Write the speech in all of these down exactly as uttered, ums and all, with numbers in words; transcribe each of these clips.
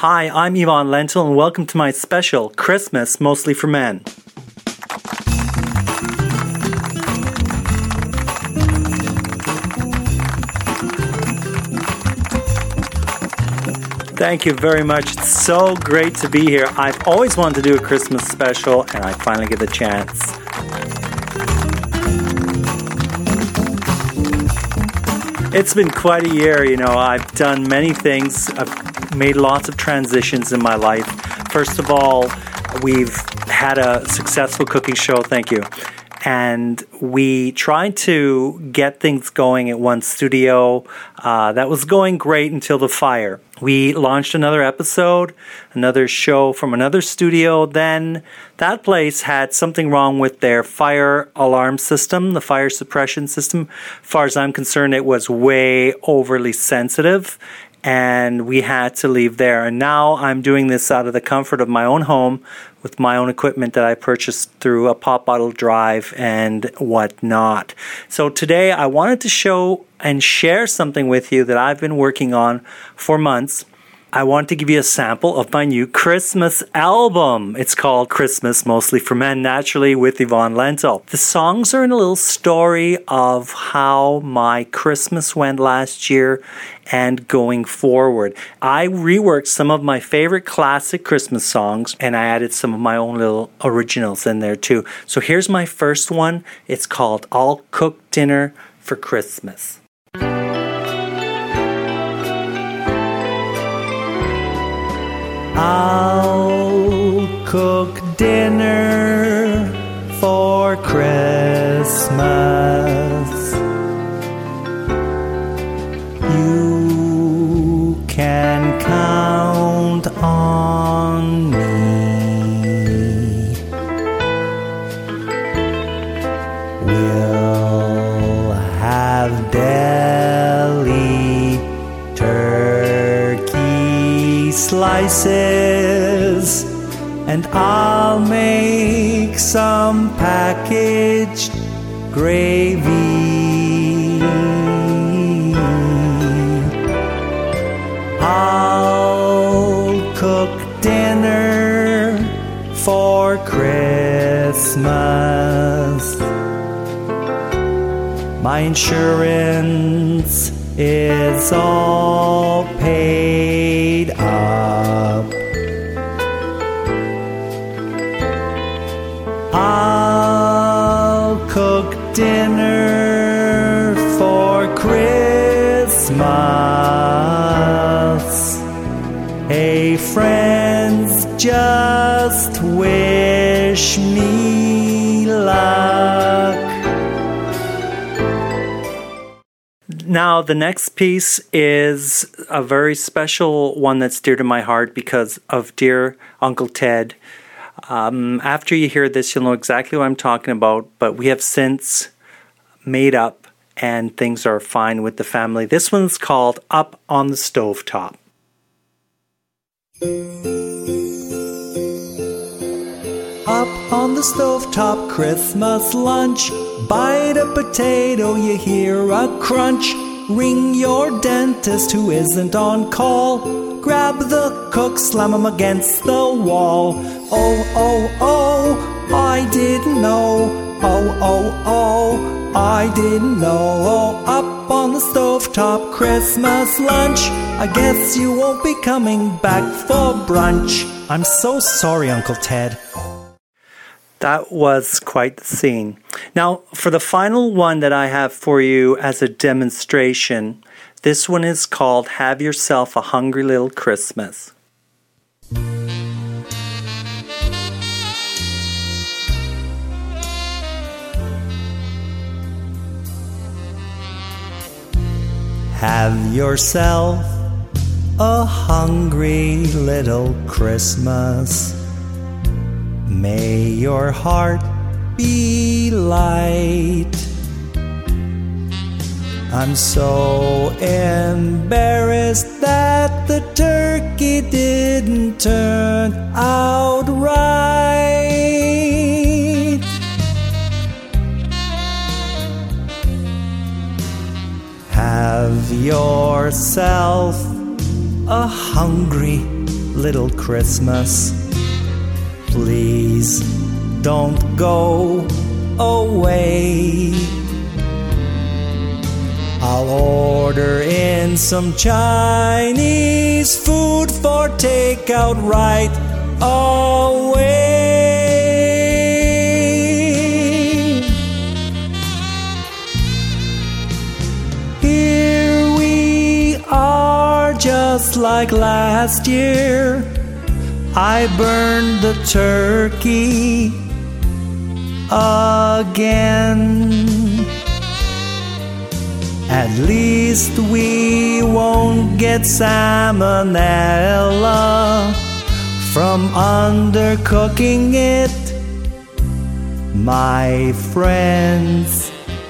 Hi, I'm Yvonne Lentil, and welcome to my special Christmas Mostly for Men. Thank you very much. It's so great to be here. I've always wanted to do a Christmas special, and I finally get the chance. It's been quite a year, you know. I've done many things. I've made lots of transitions in my life. First of all, we've had a successful cooking show, thank you. And we tried to get things going at one studio. Uh, that was going great until the fire. We launched another episode, another show from another studio. Then that place had something wrong with their fire alarm system, the fire suppression system. As far as I'm concerned, it was way overly sensitive. And we had to leave there. And now I'm doing this out of the comfort of my own home with my own equipment that I purchased through a Pop Bottle Drive and whatnot. So today I wanted to show and share something with you that I've been working on for months. I want to give you a sample of my new Christmas album. It's called Christmas Mostly for Men, naturally, with Yvonne Lentil. The songs are in a little story of how my Christmas went last year and going forward. I reworked some of my favorite classic Christmas songs, and I added some of my own little originals in there too. So here's my first one. It's called I'll Cook Dinner for Christmas. I'll cook dinner for Christmas. You can count on me. We'll have deli turkey slices, and I'll make some packaged gravy. I'll cook dinner for Christmas. My insurance is all paid up. I'll cook dinner for Christmas. Hey friends, just wish me luck. Now, the next piece is a very special one that's dear to my heart because of dear Uncle Ted. Um, after you hear this, you'll know exactly what I'm talking about, but we have since made up and things are fine with the family. This one's called Up on the Stovetop. Up on the stovetop, Christmas lunch. Bite a potato, you hear a crunch. Ring your dentist who isn't on call. Grab the cook, slam him against the wall. Oh, oh, oh, I didn't know. Oh, oh, oh, I didn't know. Oh, up on the stovetop, Christmas lunch. I guess you won't be coming back for brunch. I'm so sorry, Uncle Ted. That was quite the scene. Now, for the final one that I have for you as a demonstration, this one is called Have Yourself a Hungry Little Christmas. Have yourself a hungry little Christmas. May your heart be light. I'm so embarrassed that the turkey didn't turn out right. Have yourself a hungry little Christmas. Please don't go away. I'll order in some Chinese food for takeout right away. Here we are, just like last year. I burned the turkey again. At least we won't get salmonella from undercooking it, my friends.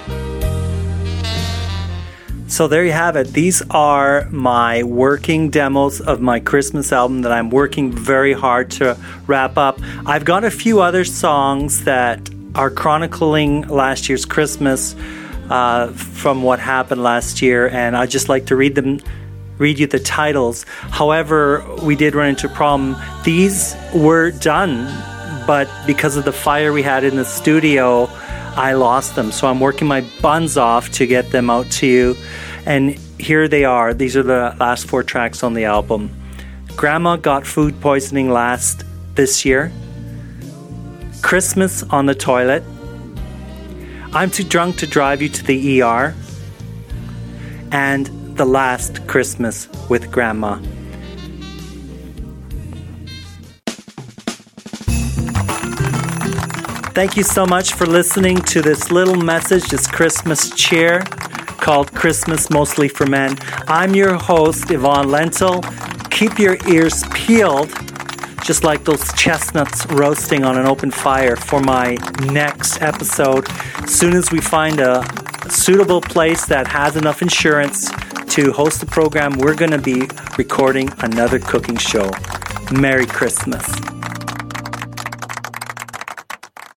So there you have it. These are my working demos of my Christmas album that I'm working very hard to wrap up. I've got a few other songs that are chronicling last year's Christmas uh, from what happened last year, and I'd just like to read them, read you the titles. However, we did run into a problem. These were done, but because of the fire we had in the studio, I lost them. So I'm working my buns off to get them out to you. And here they are. These are the last four tracks on the album. Grandma Got Food Poisoning Last This Year. Christmas on the Toilet. I'm Too Drunk to Drive You to the E R. And The Last Christmas with Grandma. Thank you so much for listening to this little message, this Christmas cheer called Christmas Mostly for Men. I'm your host, Yvonne Lentil. Keep your ears peeled, just like those chestnuts roasting on an open fire, for my next episode. As soon as we find a suitable place that has enough insurance to host the program, we're going to be recording another cooking show. Merry Christmas.